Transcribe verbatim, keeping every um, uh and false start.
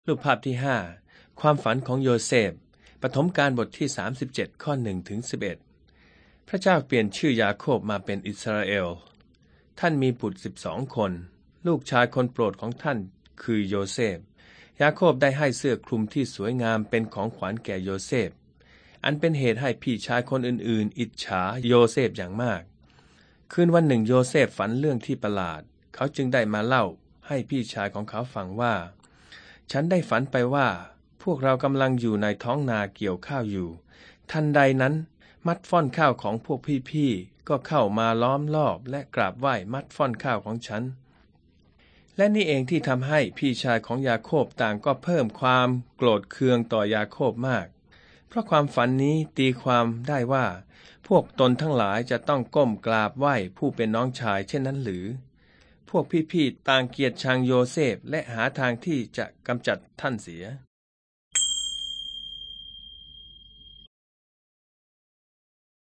รูปภาพที่ห้าความฝันของโยเซฟปฐมกาลบทที่สามสิบเจ็ดข้อหนึ่งถึงสิบเอ็ดพระเจ้าเปลี่ยนชื่อยาโคบมาเป็นอิสราเอลท่านมีบุตรสิบสองคนลูกชายคนโปรดของท่านคือโยเซฟยาโคบได้ให้เสื้อคลุมที่สวยงามเป็นของขวัญแก่โยเซฟอันเป็นเหตุให้พี่ชายคนอื่นๆอิจฉาโยเซฟอย่างมากคืนวันหนึ่งโยเซฟฝันเรื่องที่ประหลาดเขาจึงได้มาเล่าให้พี่ชายของเขาฟังว่าฉันได้ฝันไปว่าพวกเรากำลังอยู่ในท้องนาเกี่ยวข้าวอยู่ทันใดนั้นมัดฟ่อนข้าวของพวกพี่ๆก็เข้ามาล้อมรอบและกราบไหว้มัดฟ่อนข้าวของฉันและนี่เองที่ทำให้พี่ชายของยาโคบต่างก็เพิ่มความโกรธเคืองต่อยาโคบมากเพราะความฝันนี้ตีความได้ว่าพวกตนทั้งหลายจะต้องก้มกราบไหว้ผู้เป็นน้องชายเช่นนั้นหรือพวกพี่ๆต่างเกลียดชังโยเซฟและหาทางที่จะกำจัดท่านเสีย